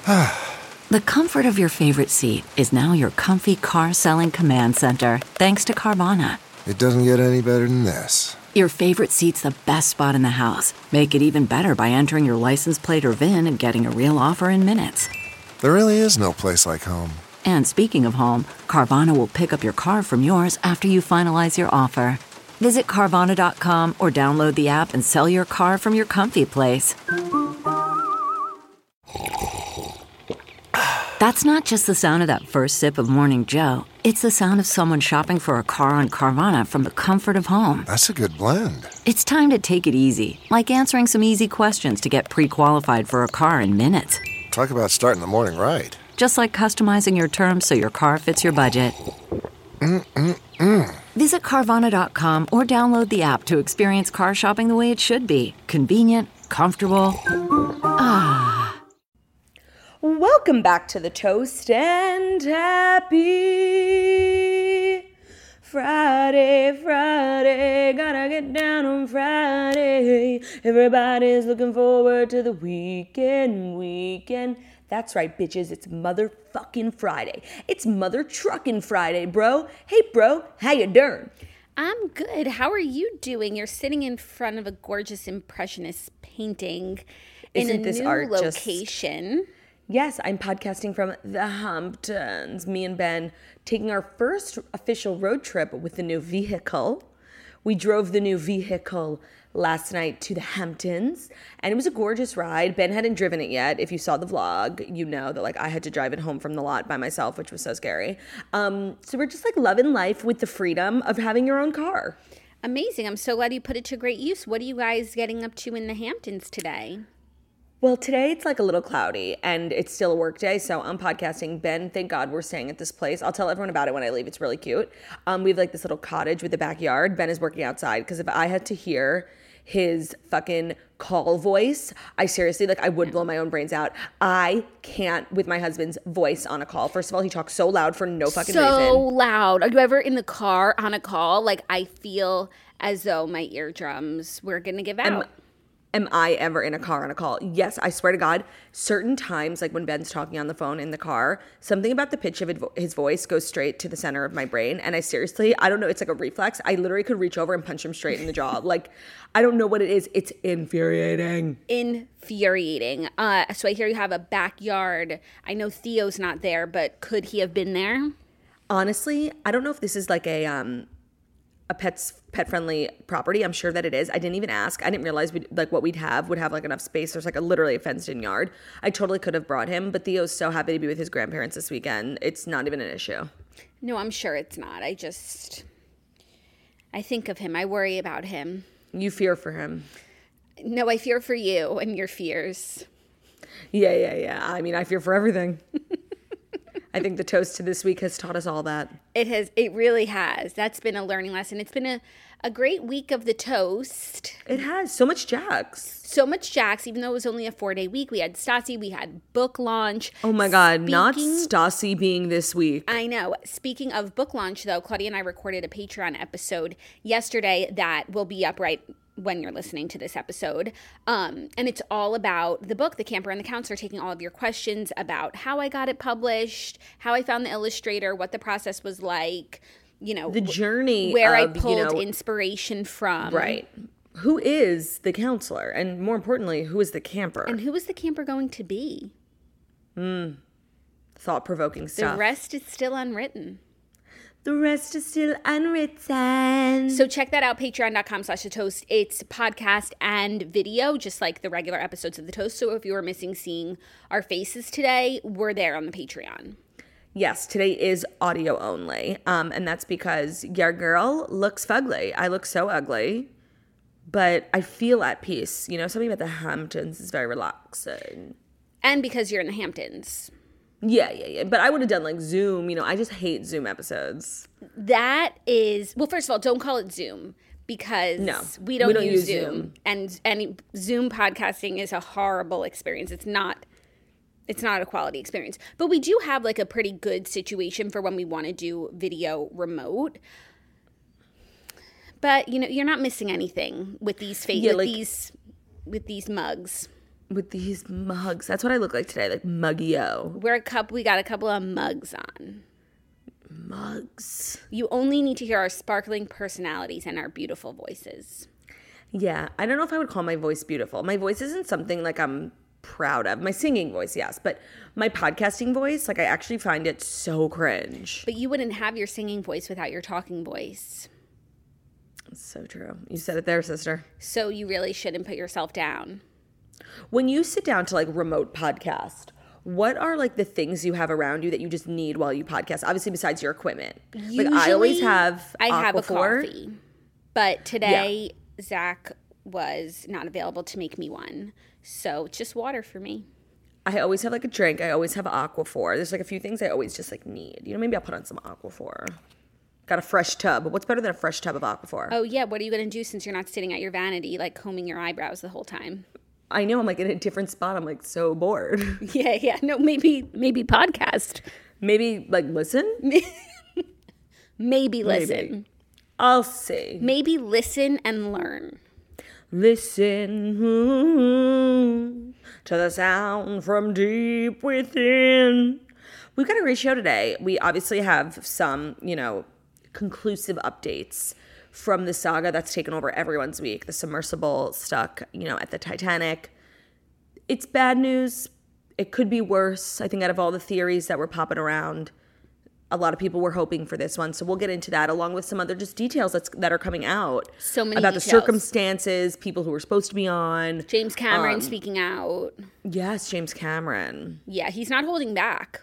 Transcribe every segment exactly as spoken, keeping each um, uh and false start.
The comfort of your favorite seat is now your comfy car selling command center, thanks to Carvana. It doesn't get any better than this. Your favorite seat's the best spot in the house. Make it even better by entering your license plate or V I N and getting a real offer in minutes. There really is no place like home. And speaking of home, Carvana will pick up your car from yours after you finalize your offer. Visit Carvana dot com or download the app and sell your car from your comfy place. That's not just the sound of that first sip of Morning Joe. It's the sound of someone shopping for a car on Carvana from the comfort of home. That's a good blend. It's time to take it easy, like answering some easy questions to get pre-qualified for a car in minutes. Talk about starting the morning right. Just like customizing your terms so your car fits your budget. Mm-mm-mm. Visit Carvana dot com or download the app to experience car shopping the way it should be. Convenient, comfortable. Ah. Welcome back to the Toast and Happy Friday, Friday, gotta get down on Friday. Everybody's looking forward to the weekend, weekend. That's right, bitches, it's motherfucking Friday. It's mother trucking Friday, bro. Hey, bro, how you doing? I'm good. How are you doing? You're sitting in front of a gorgeous impressionist painting Isn't in a this new art location. Just... Yes, I'm podcasting from the Hamptons. Me and Ben taking our first official road trip with the new vehicle. We drove the new vehicle last night to the Hamptons, and it was a gorgeous ride. Ben hadn't driven it yet. If you saw the vlog, you know that like I had to drive it home from the lot by myself, which was so scary. Um, so we're just like loving life with the freedom of having your own car. Amazing. I'm so glad you put it to great use. What are you guys getting up to in the Hamptons today? Well, today it's like a little cloudy and it's still a work day, so I'm podcasting. Ben, thank God we're staying at this place. I'll tell everyone about it when I leave. It's really cute. Um, we have like this little cottage with a backyard. Ben is working outside because if I had to hear his fucking call voice, I seriously, like I would blow my own brains out. I can't with my husband's voice on a call. First of all, he talks so loud for no fucking so reason. So loud. Are you ever in the car on a call? Like I feel as though my eardrums were going to give out. Am, Am I ever in a car on a call? Yes, I swear to God, certain times, like when Ben's talking on the phone in the car, something about the pitch of his voice goes straight to the center of my brain. And I seriously, I don't know, it's like a reflex. I literally could reach over and punch him straight in the jaw. Like, I don't know what it is. It's infuriating. Infuriating. Uh, so I hear you have a backyard. I know Theo's not there, but could he have been there? Honestly, I don't know if this is like a... um. a pets pet friendly property. I'm sure that it is. I didn't even ask. I didn't realize we'd, like what we'd have would have like enough space. There's like a literally a fenced in yard. I totally could have brought him, but Theo's so happy to be with his grandparents this weekend. It's not even an issue. No, I'm sure it's not. I just, I think of him. I worry about him. You fear for him. No, I fear for you and your fears. Yeah, yeah, yeah. I mean, I fear for everything. I think the toast to this week has taught us all that. It has. It really has. That's been a learning lesson. It's been a, a great week of the toast. It has. So much Jax. So much Jax, even though it was only a four-day week. We had Stassi. We had book launch. Oh, my God. Speaking, not Stassi being this week. I know. Speaking of book launch, though, Claudia and I recorded a Patreon episode yesterday that will be up right when you're listening to this episode. Um, and it's all about the book, The Camper and the Counselor, taking all of your questions about how I got it published, how I found the illustrator, what the process was like, you know. The journey Where of, I pulled you know, inspiration from. Right. Who is the counselor? And more importantly, who is the camper? And who is the camper going to be? Hmm. Thought-provoking stuff. The rest is still unwritten. The rest is still unwritten. So check that out, patreon.com slash the toast. It's podcast and video, just like the regular episodes of the toast. So if you were missing seeing our faces today, we're there on the Patreon. Yes, today is audio only. Um, and that's because your girl looks fugly. I look so ugly, but I feel at peace. You know, something about the Hamptons is very relaxing. And because you're in the Hamptons. Yeah, yeah, yeah. But I would have done like Zoom. You know, I just hate Zoom episodes. That is, well, first of all, don't call it Zoom because no, we don't, we don't use, use Zoom. Zoom. And any Zoom podcasting is a horrible experience. It's not, it's not a quality experience. But we do have like a pretty good situation for when we want to do video remote. But, you know, you're not missing anything with these fa- yeah, with like, these with these mugs. with these mugs. That's what I look like today, like muggy-o. We're a couple, we got a couple of mugs on. Mugs. You only need to hear our sparkling personalities and our beautiful voices. Yeah, I don't know if I would call my voice beautiful. My voice isn't something like I'm proud of. My singing voice, yes, but my podcasting voice, like I actually find it so cringe. But you wouldn't have your singing voice without your talking voice. It's so true. You said it there, sister. So you really shouldn't put yourself down. When you sit down to like remote podcast, what are like the things you have around you that you just need while you podcast? Obviously, besides your equipment. Usually, like I always have I have a Aquaphor. coffee. But today, yeah. Zach was not available to make me one. So it's just water for me. I always have like a drink. I always have Aquaphor. There's like a few things I always just like need. You know, maybe I'll put on some Aquaphor. Got a fresh tub. What's better than a fresh tub of Aquaphor? Oh, yeah. What are you going to do since you're not sitting at your vanity, like combing your eyebrows the whole time? I know. I'm like in a different spot. I'm like so bored. Yeah, yeah. No, maybe, maybe podcast. Maybe like listen? Maybe listen. Maybe. I'll see. Maybe listen and learn. Listen hmm, to the sound from deep within. We've got a great show today. We obviously have some, you know, conclusive updates from the saga that's taken over everyone's week. The submersible stuck, you know, at the Titanic. It's bad news. It could be worse. I think out of all the theories that were popping around, a lot of people were hoping for this one. So we'll get into that along with some other just details that's, that are coming out. So many about details. The circumstances, people who were supposed to be on. James Cameron um, speaking out. Yes, James Cameron. Yeah, he's not holding back.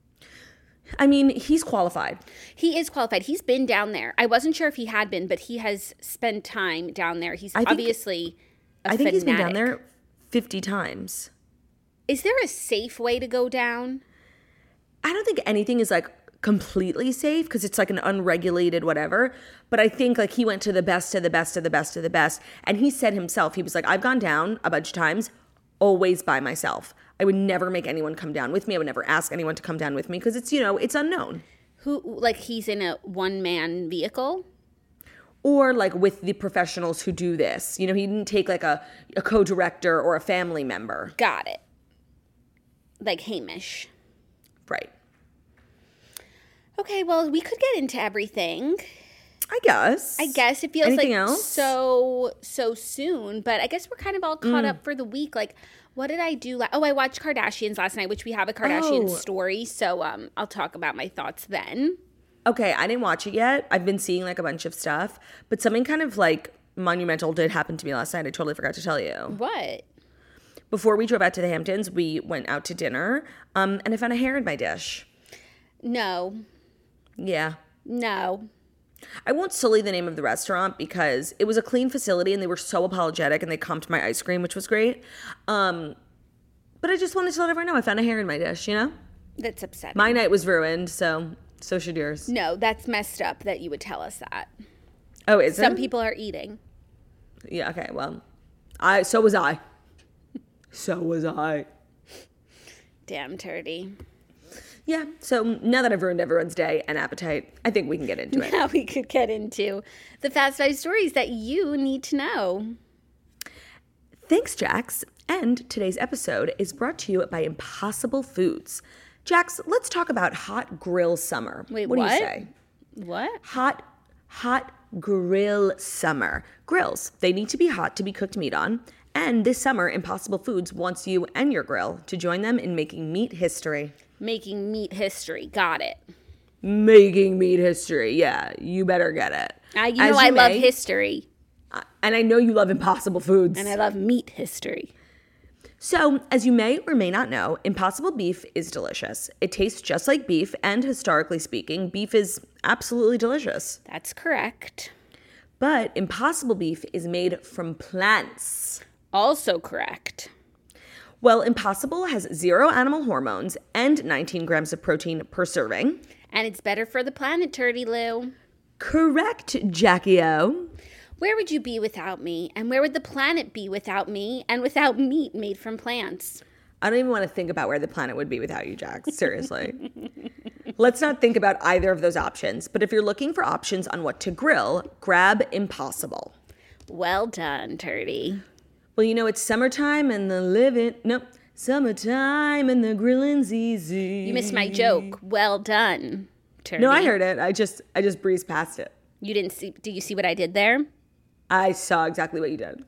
I mean, he's qualified. He is qualified. He's been down there. I wasn't sure if he had been, but he has spent time down there. He's I think, obviously a I think fanatic. he's been down there fifty times. Is there a safe way to go down? I don't think anything is like completely safe because it's like an unregulated whatever. But I think like he went to the best of the best of the best of the best. And he said himself, he was like, I've gone down a bunch of times, always by myself. I would never make anyone come down with me. I would never ask anyone to come down with me because it's, you know, it's unknown. Who, like he's in a one-man vehicle? Or like with the professionals who do this. You know, he didn't take like a, a co-director or a family member. Got it. Like Hamish. Right. Okay, well, we could get into everything. I guess. I guess it feels Anything like else? so so soon, but I guess we're kind of all caught Mm. up for the week. Like, what did I do? La- oh, I watched Kardashians last night, which we have a Kardashian Oh. story, so um, I'll talk about my thoughts then. Okay, I didn't watch it yet. I've been seeing like a bunch of stuff, but something kind of like monumental did happen to me last night. I totally forgot to tell you. What? Before we drove out to the Hamptons, we went out to dinner, um, and I found a hair in my dish. No. Yeah. No. I won't sully the name of the restaurant because it was a clean facility and they were so apologetic and they comped my ice cream, which was great. Um, but I just wanted to let everyone know I found a hair in my dish, you know? That's upsetting. My night was ruined, so so should yours. No, that's messed up that you would tell us that. Oh, is Some it? people are eating. Yeah, okay, well, I so was I. So was I. Damn turdy. Yeah, so now that I've ruined everyone's day and appetite, I think we can get into it. Now we could get into the Fast Five stories that you need to know. Thanks, Jax. And today's episode is brought to you by Impossible Foods. Jax, let's talk about hot grill summer. Wait, what? what? do you say? What? Hot, hot grill summer. Grills, they need to be hot to be cooked meat on. And this summer, Impossible Foods wants you and your grill to join them in making meat history. Making meat history. Got it. Making meat history. Yeah, you better get it. Uh, you As know I love may- history. And I know you love Impossible Foods. And I love meat history. So, as you may or may not know, Impossible beef is delicious. It tastes just like beef, and historically speaking, beef is absolutely delicious. That's correct. But Impossible beef is made from plants. Also correct. Well, Impossible has zero animal hormones and nineteen grams of protein per serving. And it's better for the planet, Turdy Lou. Correct, Jackie-O. Where would you be without me? And where would the planet be without me and without meat made from plants? I don't even want to think about where the planet would be without you, Jax. Seriously. Let's not think about either of those options. But if you're looking for options on what to grill, grab Impossible. Well done, Turdy. Well, you know, it's summertime and the living, nope, summertime and the grilling's easy. You missed my joke. Well done, Turdy. No, I heard it. I just, I just breezed past it. You didn't see, do you see what I did there? I saw exactly what you did.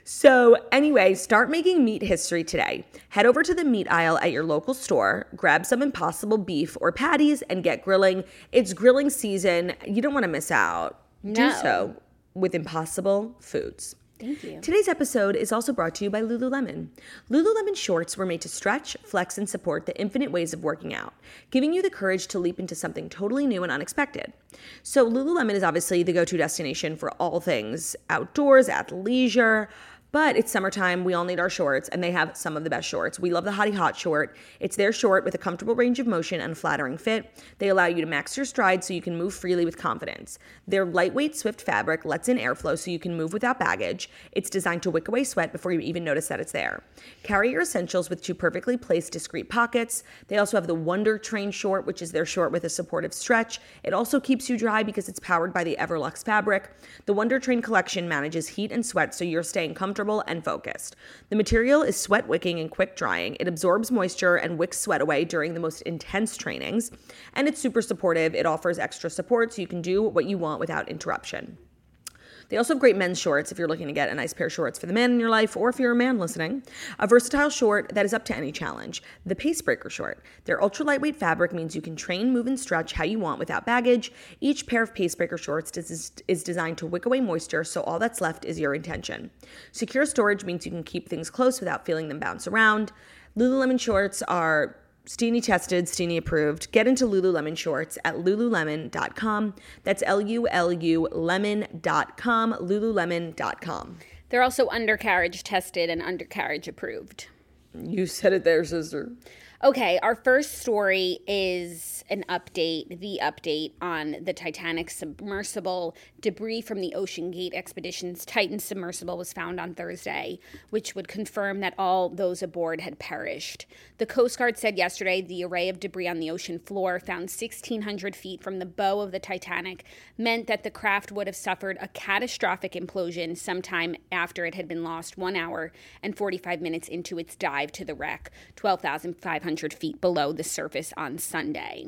So anyway, start making meat history today. Head over to the meat aisle at your local store, grab some Impossible beef or patties, and get grilling. It's grilling season. You don't want to miss out. No. Do so with Impossible Foods. Thank you. Today's episode is also brought to you by Lululemon. Lululemon shorts were made to stretch, flex, and support the infinite ways of working out, giving you the courage to leap into something totally new and unexpected. So Lululemon is obviously the go-to destination for all things outdoors, athleisure, but it's summertime. We all need our shorts, and they have some of the best shorts. We love the Hottie Hot short. It's their short with a comfortable range of motion and flattering fit. They allow you to max your stride so you can move freely with confidence. Their lightweight, swift fabric lets in airflow so you can move without baggage. It's designed to wick away sweat before you even notice that it's there. Carry your essentials with two perfectly placed discreet pockets. They also have the Wonder Train short, which is their short with a supportive stretch. It also keeps you dry because it's powered by the Everlux fabric. The Wonder Train collection manages heat and sweat so you're staying comfortable and focused. The material is sweat wicking and quick drying. It absorbs moisture and wicks sweat away during the most intense trainings. And it's super supportive. It offers extra support so you can do what you want without interruption. They also have great men's shorts if you're looking to get a nice pair of shorts for the man in your life, or if you're a man listening. A versatile short that is up to any challenge. The Pacebreaker short. Their ultra lightweight fabric means you can train, move, and stretch how you want without baggage. Each pair of Pacebreaker shorts is, is designed to wick away moisture, so all that's left is your intention. Secure storage means you can keep things close without feeling them bounce around. Lululemon shorts are Steenie tested, Steenie approved. Get into Lululemon shorts at lululemon dot com. That's L U L U lemon dot com, lululemon dot com. They're also undercarriage tested and undercarriage approved. You said it there, sister. Okay, our first story is an update, the update on the Titanic submersible. Debris from the Ocean Gate Expedition's Titan submersible was found on Thursday, which would confirm that all those aboard had perished. The Coast Guard said yesterday the array of debris on the ocean floor, found sixteen hundred feet from the bow of the Titanic, meant that the craft would have suffered a catastrophic implosion sometime after it had been lost one hour and forty-five minutes into its dive to the wreck, twelve thousand five hundred feet below the surface on Sunday.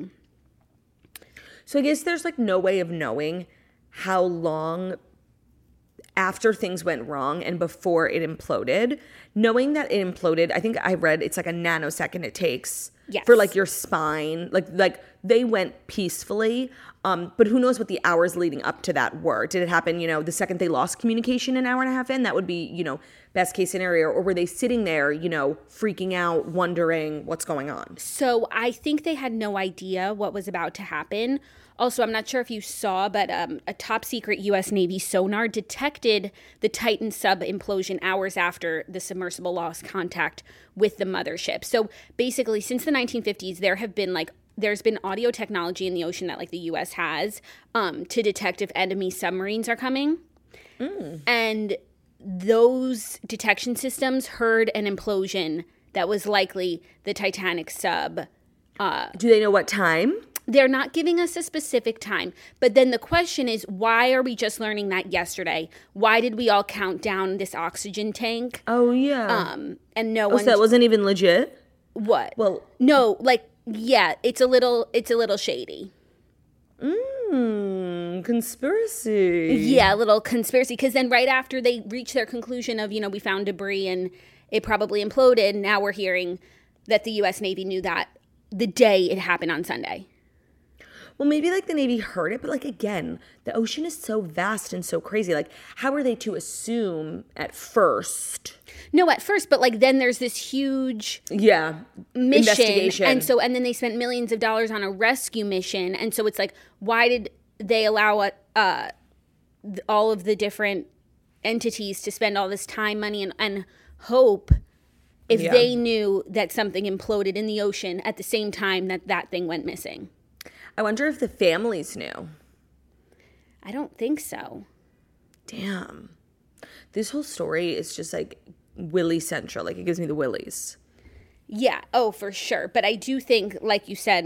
So I guess there's like no way of knowing how long after things went wrong and before it imploded. Knowing that it imploded, I think I read it's like a nanosecond it takes yes. for like your spine. Like like they went peacefully, um, but who knows what the hours leading up to that were. Did it happen, you know, the second they lost communication an hour and a half in? That would be, you know, best case scenario. Or were they sitting there, you know, freaking out, wondering what's going on? So I think they had no idea what was about to happen. Also, I'm not sure if you saw, but um, a top secret U S Navy sonar detected the Titan sub implosion hours after the submersible lost contact with the mothership. So basically, since the nineteen fifties, there have been like there's been audio technology in the ocean that like the U S has um, to detect if enemy submarines are coming. Mm. And those detection systems heard an implosion that was likely the Titanic sub. Uh, Do they know what time? They're not giving us a specific time. But then the question is, why are we just learning that yesterday? Why did we all count down this oxygen tank? Oh, yeah. Um, and no oh, one. So that wasn't even legit? What? Well, no, like, yeah, it's a little, it's a little shady. Mmm, conspiracy. Yeah, a little conspiracy. Because then right after they reach their conclusion of, you know, we found debris and it probably imploded, now we're hearing that the U S Navy knew that the day it happened on Sunday. Well, maybe like the Navy heard it, but like again, the ocean is so vast and so crazy. Like, how are they to assume at first? No, at first, but like then there's this huge yeah mission, investigation, and so and then they spent millions of dollars on a rescue mission, and so it's like, why did they allow a, uh, all of the different entities to spend all this time, money, and, and hope if yeah. they knew that something imploded in the ocean at the same time that that thing went missing? I wonder if the families knew. I don't think so. Damn. This whole story is just like Willy Central. Like, it gives me the willies. Yeah. Oh, for sure. But I do think, like you said,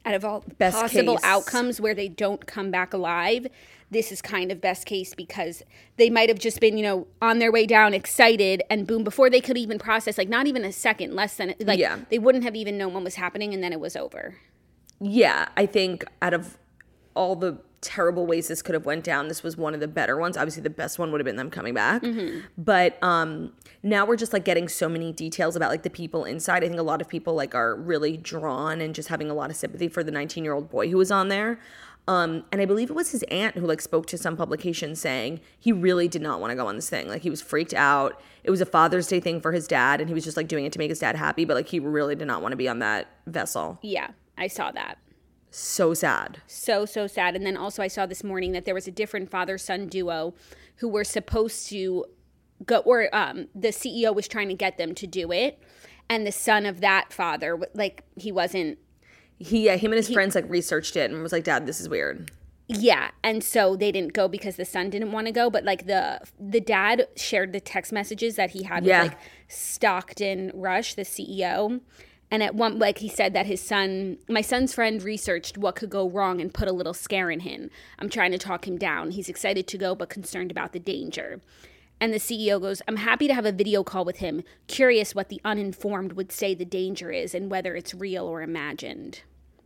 out of all Best possible case. outcomes where they don't come back alive, this is kind of best case because they might have just been, you know, on their way down, excited, and boom, before they could even process, like not even a second, less than, like Yeah. they wouldn't have even known what was happening, and then it was over. Yeah, I think out of all the terrible ways this could have went down, this was one of the better ones. Obviously, the best one would have been them coming back. Mm-hmm. But um, now we're just like getting so many details about like the people inside. I think a lot of people like are really drawn and just having a lot of sympathy for the nineteen-year-old boy who was on there. Um, and I believe it was his aunt who like spoke to some publication saying he really did not want to go on this thing. Like he was freaked out. It was a Father's Day thing for his dad, and he was just like doing it to make his dad happy. But like he really did not want to be on that vessel. Yeah, I saw that. So sad. So, so sad. And then also I saw this morning that there was a different father-son duo who were supposed to go, or um, the C E O was trying to get them to do it. And the son of that father, like he wasn't. He, yeah, him and his he, friends like researched it and was like, Dad, this is weird. Yeah. And so they didn't go because the son didn't want to go. But like the the dad shared the text messages that he had yeah. with like Stockton Rush, the C E O. And at one, like he said that his son, my son's friend researched what could go wrong and put a little scare in him. I'm trying to talk him down. He's excited to go, but concerned about the danger. And the C E O goes, I'm happy to have a video call with him, curious what the uninformed would say the danger is and whether it's real or imagined.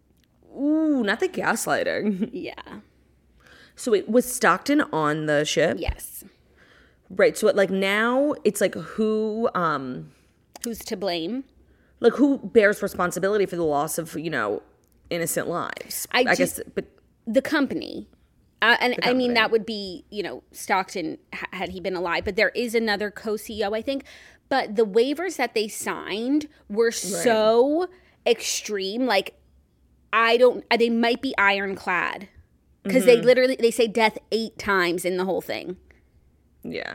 Ooh, not the gaslighting. Yeah. So it was Stockton on the ship? Yes. Right. So it, like now it's like who, um, who's to blame? Like, who bears responsibility for the loss of, you know, innocent lives? I, I guess, but the company. Uh, and the I mean, company. that would be, you know, Stockton ha- had he been alive. But there is another co-C E O, I think. But the waivers that they signed were right. so extreme. Like, I don't, they might be ironclad. Because mm-hmm. they literally, they say death eight times in the whole thing. Yeah.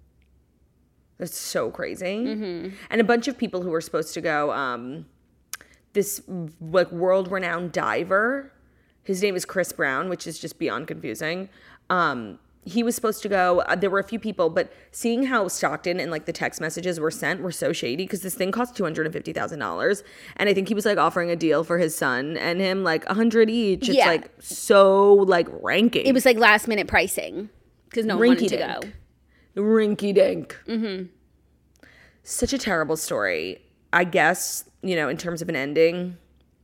That's so crazy. Mm-hmm. And a bunch of people who were supposed to go, um, this like world-renowned diver, his name is Chris Brown, which is just beyond confusing. Um, he was supposed to go, uh, there were a few people, but seeing how Stockton and like the text messages were sent were so shady because this thing cost two hundred fifty thousand dollars. And I think he was like offering a deal for his son and him like a hundred each. It's yeah. like so like ranking. It was like last minute pricing because no one wanted to go. Rinky dink. Mm-hmm. Such a terrible story. I guess, you know, in terms of an ending,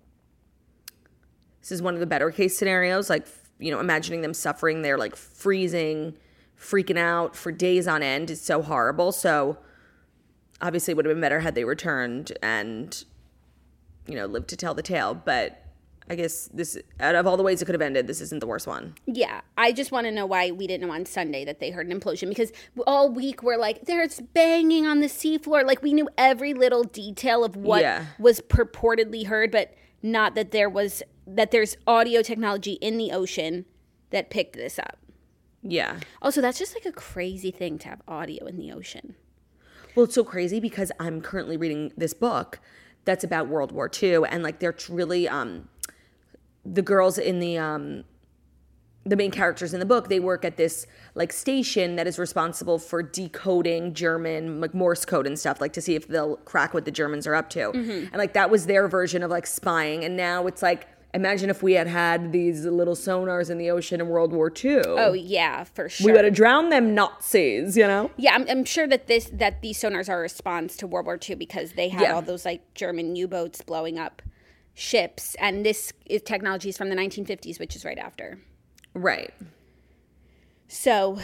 this is one of the better case scenarios. Like, you know, imagining them suffering, they're like freezing, freaking out for days on end is so horrible. So obviously it would have been better had they returned and, you know, lived to tell the tale. But I guess this, out of all the ways it could have ended, this isn't the worst one. Yeah. I just want to know why we didn't know on Sunday that they heard an implosion, because all week we're like, there's banging on the seafloor. Like, we knew every little detail of what yeah. was purportedly heard, but not that there was, that there's audio technology in the ocean that picked this up. Yeah. Also, that's just like a crazy thing to have audio in the ocean. Well, it's so crazy because I'm currently reading this book that's about World War Two, and like they're really, um, the girls in the um the main characters in the book, they work at this like station that is responsible for decoding German like Morse code and stuff, like to see if they'll crack what the Germans are up to. Mm-hmm. And like that was their version of like spying. And now it's like, imagine if we had had these little sonars in the ocean in World War Two. Oh yeah, for sure. We would have drowned them Nazis, you know? Yeah, I'm, I'm sure that this that these sonars are a response to World War Two because they had yeah. all those like German U-boats blowing up ships, and this is technology is from the nineteen fifties, which is right after. Right. So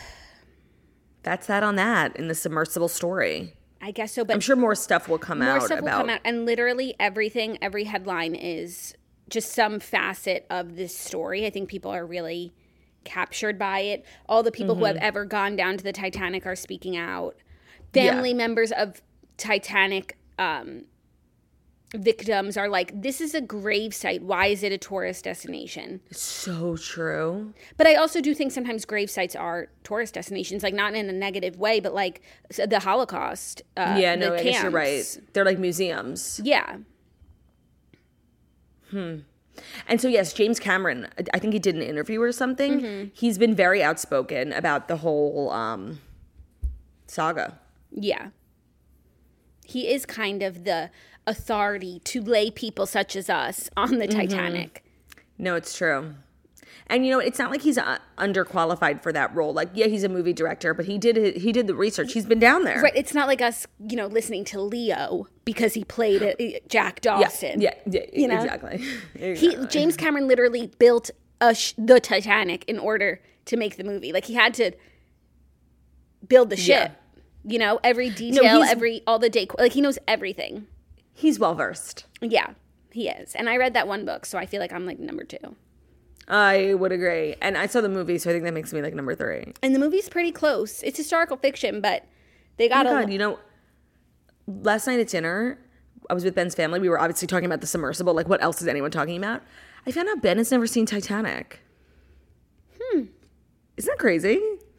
that's that on that in the submersible story. I guess so, but I'm sure more stuff will come more out stuff about will come out, and literally everything, every headline is just some facet of this story. I think people are really captured by it. All the people mm-hmm. who have ever gone down to the Titanic are speaking out. Family yeah. members of Titanic um victims are like, this is a grave site. Why is it a tourist destination? It's so true. But I also do think sometimes grave sites are tourist destinations, like not in a negative way, but like the Holocaust. Uh, yeah, no, the I camps. guess you're right. They're like museums. Yeah. Hmm. And so, yes, James Cameron, I think he did an interview or something. Mm-hmm. He's been very outspoken about the whole um, saga. Yeah. He is kind of the authority to lay people such as us on the Titanic. No, it's true. And you know, it's not like he's uh, underqualified for that role. Like, yeah, he's a movie director, but he did he did the research. He's been down there. Right. It's not like us, you know, listening to Leo because he played it, Jack Dawson. Yeah, yeah, yeah you know? exactly. exactly. He James Cameron literally built a sh- the Titanic in order to make the movie. Like, he had to build the ship. Yeah. You know, every detail, no, every all the decor. Like, he knows everything. He's well versed. Yeah, he is. And I read that one book, so I feel like I'm like number two. I would agree. And I saw the movie, so I think that makes me like number three. And the movie's pretty close. It's historical fiction, but they got oh my a God, you know, last night at dinner, I was with Ben's family. We were obviously talking about the submersible. Like, what else is anyone talking about? I found out Ben has never seen Titanic. Hmm. Isn't that crazy?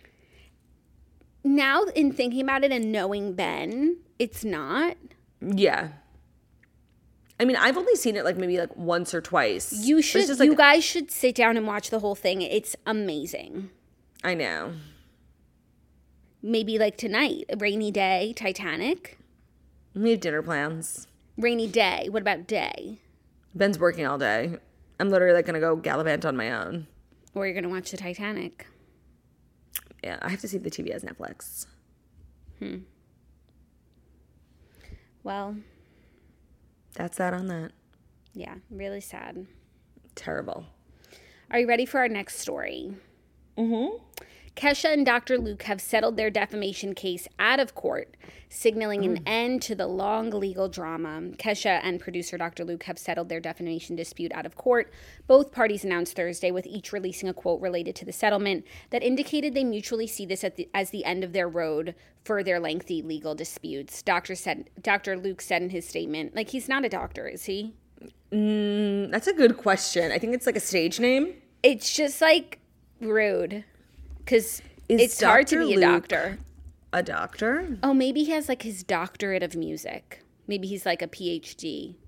Now, in thinking about it and knowing Ben, it's not. Yeah. I mean, I've only seen it like maybe like once or twice. You should, just like, you guys should sit down and watch the whole thing. It's amazing. I know. Maybe like tonight, a rainy day, Titanic. We have dinner plans. Rainy day. What about day? Ben's working all day. I'm literally like gonna go gallivant on my own. Or you're gonna watch the Titanic. Yeah, I have to see if the T V has Netflix. Hmm. Well, that's that on that. Yeah, really sad. Terrible. Are you ready for our next story? Mm-hmm. Kesha and Doctor Luke have settled their defamation case out of court, signaling mm. an end to the long legal drama. Kesha and producer Doctor Luke have settled their defamation dispute out of court. Both parties announced Thursday, with each releasing a quote related to the settlement that indicated they mutually see this at the, as the end of their road for their lengthy legal disputes. Doctor said, Doctor Luke said in his statement, like, he's not a doctor, is he? Mm, that's a good question. I think it's like a stage name. It's just like rude. Because it's Doctor hard to be a Luke doctor. A doctor? Oh, maybe he has like his doctorate of music. Maybe he's like a P H D.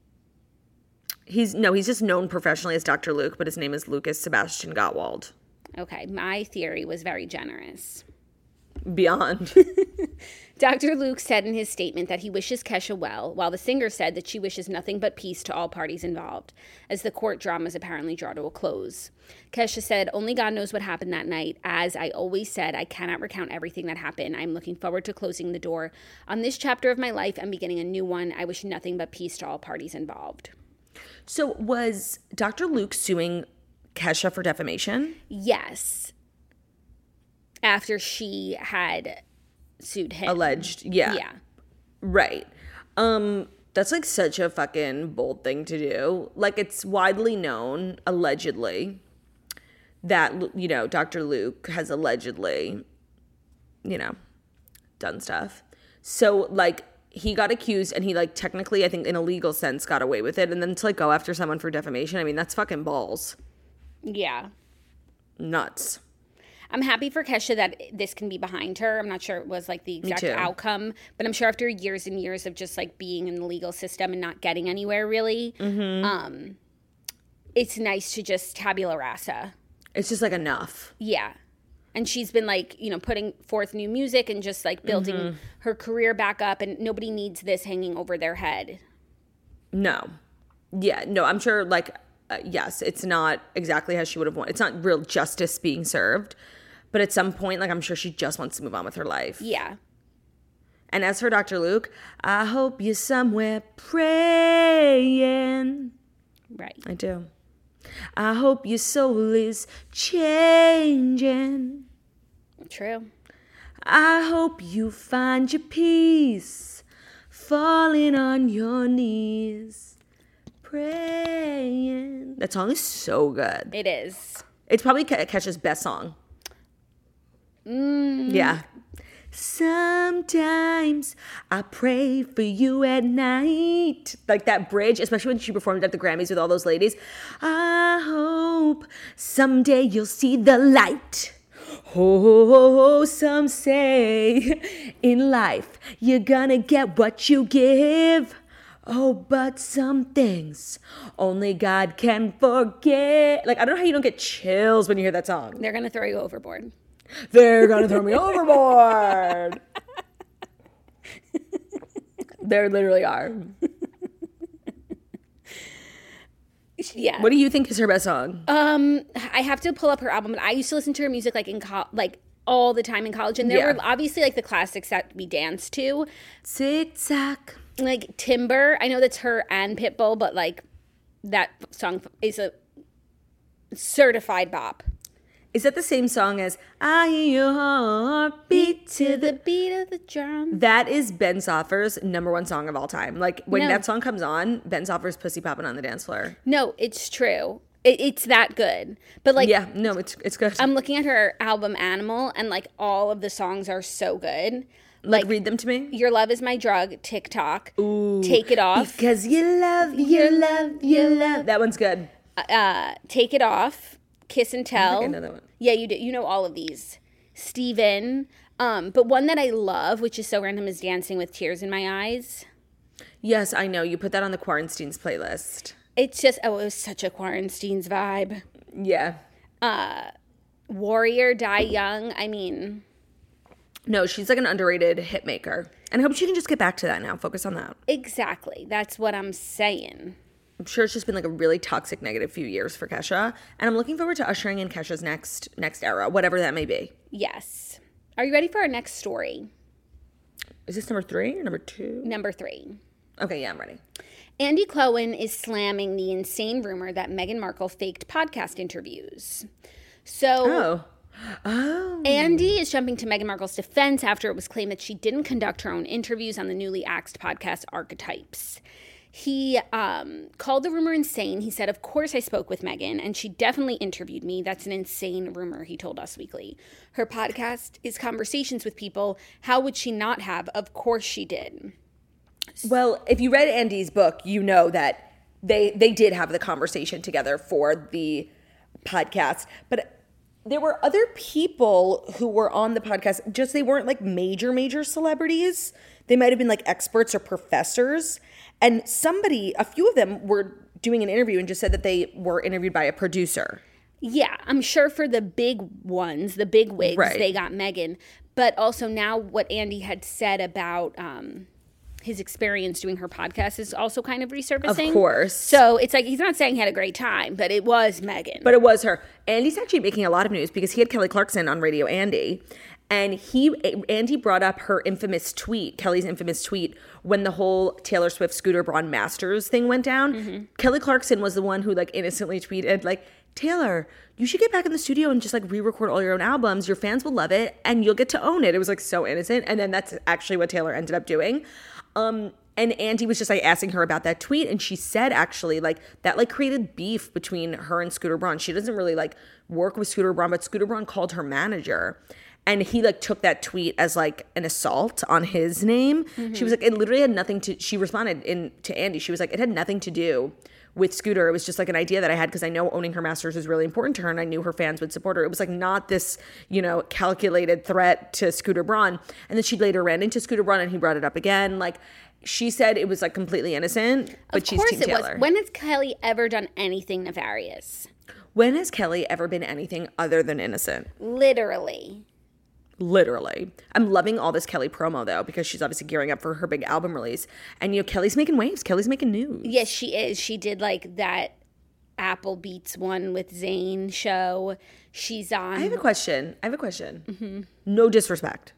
He's no, he's just known professionally as Doctor Luke, but his name is Lucas Sebastian Gottwald. Okay, my theory was very generous. Beyond. Doctor Luke said in his statement that he wishes Kesha well, while the singer said that she wishes nothing but peace to all parties involved, as the court dramas apparently draw to a close. Kesha said, only God knows what happened that night. As I always said, I cannot recount everything that happened. I'm looking forward to closing the door on this chapter of my life and beginning a new one. I wish nothing but peace to all parties involved. So was Doctor Luke suing Kesha for defamation? Yes. After she had sued him. Alleged, yeah. Yeah. Right. Um, that's like such a fucking bold thing to do. Like, it's widely known, allegedly, that, you know, Doctor Luke has allegedly, you know, done stuff. So, like, he got accused and he, like, technically, I think in a legal sense, got away with it. And then to, like, go after someone for defamation, I mean, that's fucking balls. Yeah. Nuts. I'm happy for Kesha that this can be behind her. I'm not sure it was like the exact outcome, but I'm sure after years and years of just like being in the legal system and not getting anywhere really, mm-hmm. um, it's nice to just tabula rasa. It's just like enough. Yeah. And she's been like, you know, putting forth new music and just like building mm-hmm. her career back up, and nobody needs this hanging over their head. No. Yeah, no, I'm sure like, uh, yes, it's not exactly how she would have wanted. It's not real justice being served. But at some point, like, I'm sure she just wants to move on with her life. Yeah. And as for Doctor Luke, I hope you're somewhere praying. Right. I do. I hope your soul is changing. True. I hope you find your peace, falling on your knees, praying. That song is so good. It is. It's probably Ke- Kesha's best song. Mm. Yeah. Sometimes I pray for you at night. Like that bridge, especially when she performed at the Grammys with all those ladies. I hope someday you'll see the light. Oh, some say in life you're gonna get what you give. Oh, but some things only God can forget. Like, I don't know how you don't get chills when you hear that song. They're gonna throw you overboard. They're gonna throw me overboard. There literally are. Yeah. What do you think is her best song? Um, I have to pull up her album, but I used to listen to her music like in co- like all the time in college, and there Yeah. were obviously like the classics that we danced to, Tic Tac. like Timber. I know that's her and Pitbull, but like that song is a certified bop. Is that the same song as I Hear Your Heart Beat To the beat of the drum. That is Ben Soffer's number one song of all time. Like, when No. that song comes on, Ben Soffer's pussy popping on the dance floor. No, it's true. It, it's that good. But like, Yeah, no, it's it's good. I'm looking at her album Animal, and like all of the songs are so good. like, read them to me. Your Love Is My Drug, TikTok. Take It Off. Because you love, you love, you love. That one's good. Uh, Take It Off. Kiss and Tell. I know that one. Yeah, you do. You know all of these. Steven. Um, but one that I love, which is so random, is Dancing with Tears in My Eyes. Yes, I know. You put that on the Quaranstein's playlist. It's just, oh, it was such a Quaranstein's vibe. Yeah. Warrior, Die Young. I mean, No, she's like an underrated hit maker. And I hope she can just get back to that now. Focus on that. exactly. That's what I'm saying. I'm sure it's just been like a really toxic negative few years for Kesha. And I'm looking forward to ushering in Kesha's next next era, whatever that may be. Yes. Are you ready for our next story? Is this number three or number two? Number three. Okay, yeah, I'm ready. Andy Cohen is slamming the insane rumor that Meghan Markle faked podcast interviews. So Oh. Oh. Andy is jumping to Meghan Markle's defense after it was claimed that she didn't conduct her own interviews on the newly axed podcast Archetypes. He um, called the rumor insane. He said, of course I spoke with Meghan, and she definitely interviewed me. That's an insane rumor, he told Us Weekly. Her podcast is conversations with people. How would she not have? Of course she did. Well, if you read Andy's book, you know that they they did have the conversation together for the podcast. But there were other people who were on the podcast, just they weren't like major, major celebrities. They might have been like experts or professors. And somebody, a few of them were doing an interview and just said that they were interviewed by a producer. Yeah, I'm sure for the big ones, the big wigs, Right. they got Meghan. But also now what Andy had said about um, his experience doing her podcast is also kind of resurfacing. Of course. So it's like, he's not saying he had a great time, but it was Meghan. But it was her. Andy's actually making a lot of news because he had Kelly Clarkson on Radio Andy. And he, Andy brought up her infamous tweet, Kelly's infamous tweet, when the whole Taylor Swift Scooter Braun Masters thing went down. Mm-hmm. Kelly Clarkson was the one who like innocently tweeted like, Taylor, you should get back in the studio and just like re-record all your own albums. Your fans will love it and you'll get to own it. It was like so innocent. And then that's actually what Taylor ended up doing. Um, and Andy was just like asking her about that tweet. And she said actually like that like created beef between her and Scooter Braun. She doesn't really like work with Scooter Braun, but Scooter Braun called her manager. And he like took that tweet as like an assault on his name. Mm-hmm. She was like, it literally had nothing to, she responded in to Andy. She was like, it had nothing to do with Scooter. It was just like an idea that I had because I know owning her masters is really important to her and I knew her fans would support her. It was like not this, you know, calculated threat to Scooter Braun. And then she later ran into Scooter Braun and he brought it up again. Like she said it was like completely innocent, but of she's course Team it Taylor. was. When has Kelly ever done anything nefarious? When has Kelly ever been anything other than innocent? Literally. Literally. I'm loving all this Kelly promo though, because she's obviously gearing up for her big album release. And you know, Kelly's making waves. Kelly's making news. Yes, she is. She did like that Apple Beats one with Zayn show. She's on. I have a question. I have a question. Mm-hmm. No disrespect.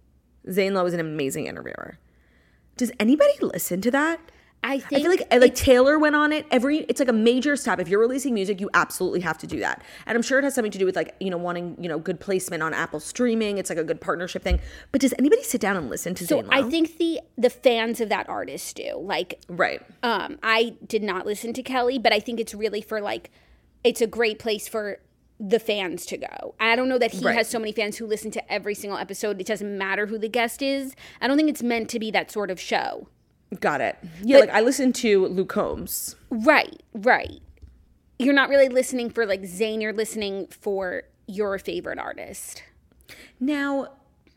Zayn Lowe is an amazing interviewer. Does anybody listen to that? I think I feel like like Taylor went on it. Every it's like a major step. If you're releasing music, you absolutely have to do that. And I'm sure it has something to do with like, you know, wanting, you know, good placement on Apple streaming. It's like a good partnership thing. But does anybody sit down and listen to so Zayn Lowe? I think the the fans of that artist do. Like Right. um I did not listen to Kelly, but I think it's really for like it's a great place for the fans to go. I don't know that he Right. has so many fans who listen to every single episode. It doesn't matter who the guest is. I don't think it's meant to be that sort of show. Got it. Yeah, But- like I listened to Luke Combs. Right, right. You're not really listening for like Zayn, you're listening for your favorite artist. Now,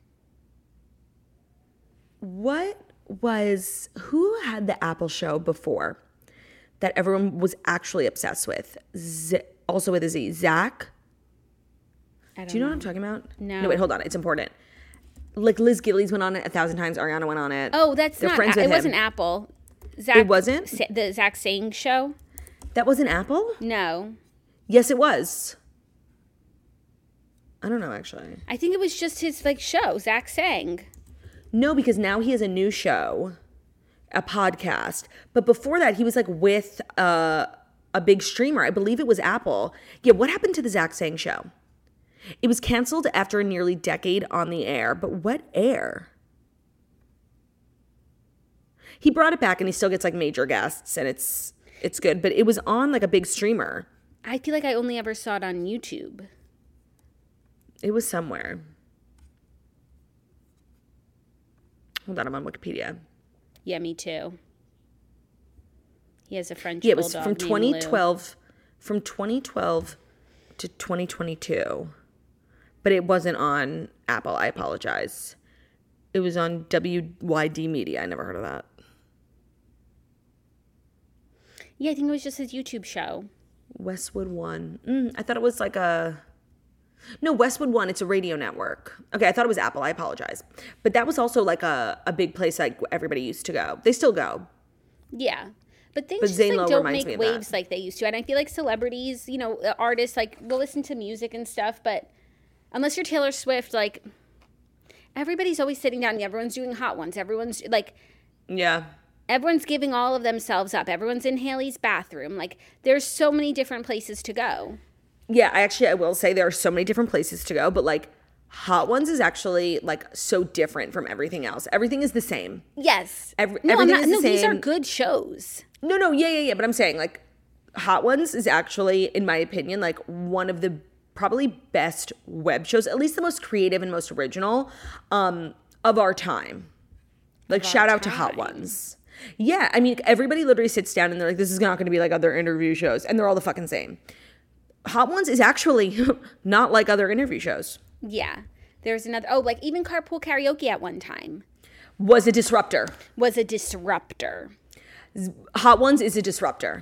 what was, who had the Apple show before that everyone was actually obsessed with? Z- also with a Z, Zach? I don't Do you know, what I'm talking about? No. No, wait, hold on. It's important. Like Liz Gillies went on it a thousand times. Ariana went on it. Oh, that's They're not. friends It with him. wasn't Apple. Zach, It wasn't? Sa- the Zach Sang show? That wasn't Apple? No. Yes, it was. I don't know, actually. I think it was just his like show, Zach Sang. No, because now he has a new show, a podcast. But before that, he was like with uh, a big streamer. I believe it was Apple. Yeah, what happened to the Zach Sang show? It was canceled after a nearly decade on the air. But what air? He brought it back and he still gets like major guests and it's it's good. But it was on like a big streamer. I feel like I only ever saw it on YouTube. It was somewhere. Hold on, I'm on Wikipedia. Yeah, me too. He has a French Yeah, it was bulldog from named twenty Lou. twelve, from twenty twelve to twenty twenty-two, but it wasn't on Apple. I apologize. It was on W Y D Media. I never heard of that. Yeah, I think it was just his YouTube show. Westwood One. Mm, I thought it was like a. No, Westwood One. It's a radio network. Okay, I thought it was Apple. I apologize, but that was also like a a big place like everybody used to go. They still go. Yeah. But things But just Zane like Lowe don't reminds me make of that. waves like they used to. And I feel like celebrities, you know, uh, artists, like, will listen to music and stuff. But unless you're Taylor Swift, like, everybody's always sitting down. Everyone's doing hot ones. Everyone's, like, Yeah. everyone's giving all of themselves up. Everyone's in Haley's bathroom. Like, there's so many different places to go. Yeah, I actually, I will say there are so many different places to go, but like Hot Ones is actually like so different from everything else. Everything is the same. Yes. Every- no, I'm everything not, is the no, these are same. good shows. No, no, yeah, yeah, yeah. But I'm saying like Hot Ones is actually, in my opinion, like one of the probably best web shows, at least the most creative and most original um, of our time. Like, shout out to Hot time. Ones. Yeah, I mean, everybody literally sits down and they're like, this is not going to be like other interview shows. And they're all the fucking same. Hot Ones is actually not like other interview shows. Yeah. There's another, oh, like even Carpool Karaoke at one time Was a disruptor. was a disruptor. Hot Ones is a disruptor.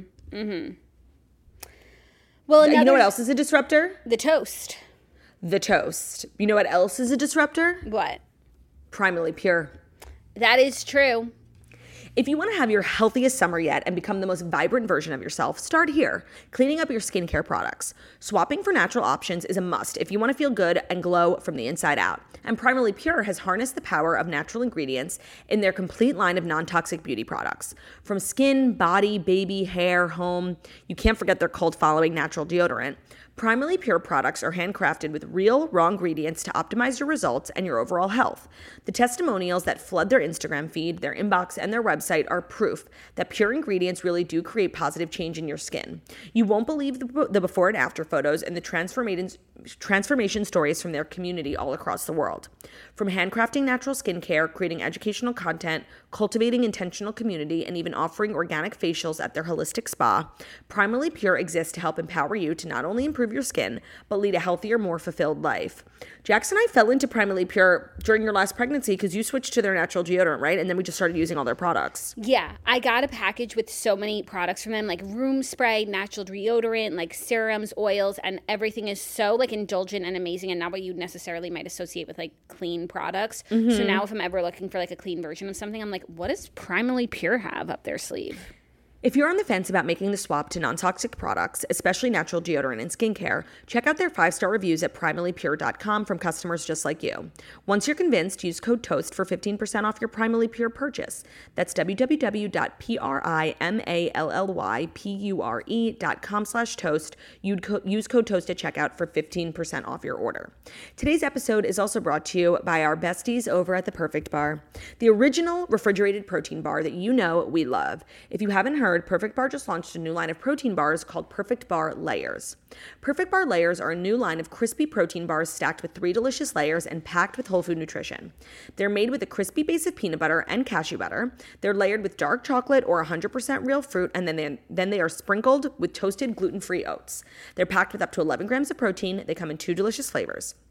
Well, another, You know what else is a disruptor? The toast. The toast. You know what else is a disruptor? What? Primally Pure. That is true. If you want to have your healthiest summer yet and become the most vibrant version of yourself, start here, cleaning up your skincare products. Swapping for natural options is a must if you want to feel good and glow from the inside out. And Primally Pure has harnessed the power of natural ingredients in their complete line of non-toxic beauty products. From skin, body, baby, hair, home, you can't forget their cult following natural deodorant. Primally Pure products are handcrafted with real, raw ingredients to optimize your results and your overall health. The testimonials that flood their Instagram feed, their inbox, and their website are proof that pure ingredients really do create positive change in your skin. You won't believe the, the before and after photos and the transformation, transformation stories from their community all across the world. From handcrafting natural skincare, creating educational content, cultivating intentional community, and even offering organic facials at their holistic spa, Primally Pure exists to help empower you to not only improve your skin, but lead a healthier, more fulfilled life. Jackson and I fell into Primally Pure during your last pregnancy because you switched to their natural deodorant, right? And then we just started using all their products. Yeah, I got a package with so many products from them, like room spray, natural deodorant, like serums, oils, and everything is so like indulgent and amazing and not what you necessarily might associate with like clean products. Mm-hmm. So now if I'm ever looking for like a clean version of something, I'm like, what does Primally Pure have up their sleeve? If you're on the fence about making the swap to non-toxic products, especially natural deodorant and skincare, check out their five-star reviews at primally pure dot com from customers just like you. Once you're convinced, use code TOAST for fifteen percent off your Primally Pure purchase. That's w w w dot primally pure dot com slash toast. You'd co- use code TOAST at checkout for fifteen percent off your order. Today's episode is also brought to you by our besties over at The Perfect Bar, the original refrigerated protein bar that you know we love. If you haven't heard, Perfect Bar just launched a new line of protein bars called Perfect Bar Layers. Perfect Bar Layers are a new line of crispy protein bars stacked with three delicious layers and packed with whole food nutrition. They're made with a crispy base of peanut butter and cashew butter. They're layered with dark chocolate or one hundred percent real fruit, and then they, then they are sprinkled with toasted gluten-free oats. They're packed with up to eleven grams of protein. They come in two delicious flavors.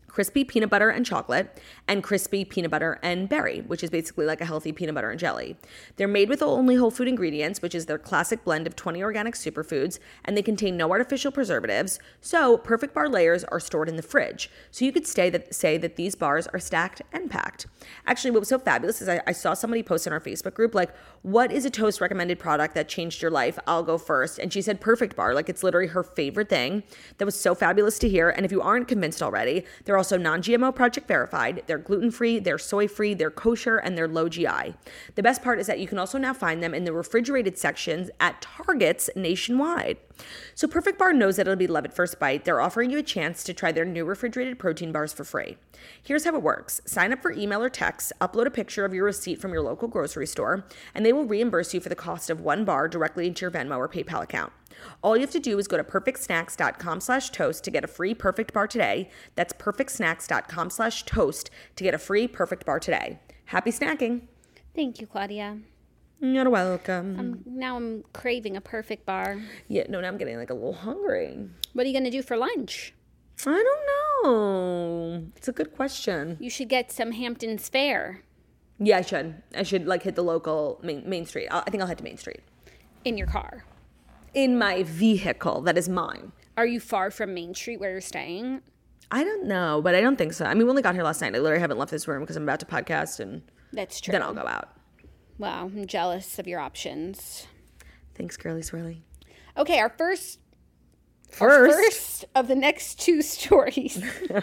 crispy peanut butter and chocolate, and crispy peanut butter and berry, which is basically like a healthy peanut butter and jelly. They're made with only whole food ingredients, which is their classic blend of twenty organic superfoods, and they contain no artificial preservatives. So Perfect Bar layers are stored in the fridge. So you could stay that, say that these bars are stacked and packed. Actually, what was so fabulous is I, I saw somebody post in our Facebook group, like, what is a Toast recommended product that changed your life? I'll go first. And she said Perfect Bar, like it's literally her favorite thing. That was so fabulous to hear. And if you aren't convinced already, they're also non-G M O project verified, they're gluten-free, they're soy-free, they're kosher, and they're low G I. The best part is that you can also now find them in the refrigerated sections at Targets nationwide. So Perfect Bar knows that it'll be love at first bite. They're offering you a chance to try their new refrigerated protein bars for free. Here's how it works. Sign up for email or text, upload a picture of your receipt from your local grocery store, and they will reimburse you for the cost of one bar directly into your Venmo or PayPal account. All you have to do is go to perfectsnacks.com slash toast to get a free Perfect Bar today. That's perfectsnacks.com slash toast to get a free Perfect Bar today. Happy snacking. Thank you, Claudia. You're welcome. Um, now I'm craving a Perfect Bar. Yeah, no, now I'm getting like a little hungry. What are you going to do for lunch? I don't know. It's a good question. You should get some Hamptons Fare. Yeah, I should. I should like hit the local main, main street. I'll, I think I'll head to Main Street. In your car. In my vehicle that is mine. Are you far from Main Street where you're staying? I don't know, but I don't think so. I mean, we only got here last night. I literally haven't left this room because I'm about to podcast and That's true. then I'll go out. Wow, I'm jealous of your options. Thanks, girly swirly. Okay, our first, First. our first of the next two stories.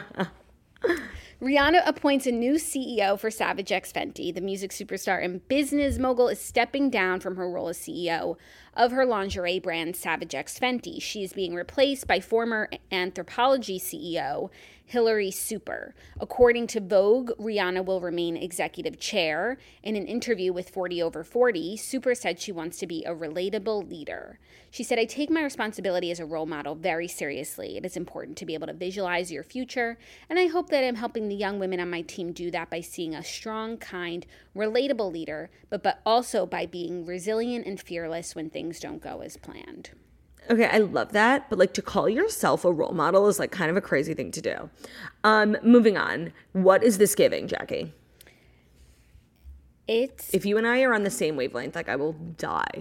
Rihanna appoints a new C E O for Savage X Fenty. The music superstar and business mogul is stepping down from her role as C E O of her lingerie brand Savage X Fenty. She is being replaced by former Anthropologie C E O Hilary Super. According to Vogue, Rihanna will remain executive chair. In an interview with forty over forty, Super said she wants to be a relatable leader. She said, "I take my responsibility as a role model very seriously. It is important to be able to visualize your future, and I hope that I'm helping the young women on my team do that by seeing a strong, kind, relatable leader, but, but also by being resilient and fearless when things don't go as planned." Okay, I love that, but like to call yourself a role model is like kind of a crazy thing to do. Um, moving on. What is this giving, Jackie? It's If you and I are on the same wavelength, like I will die.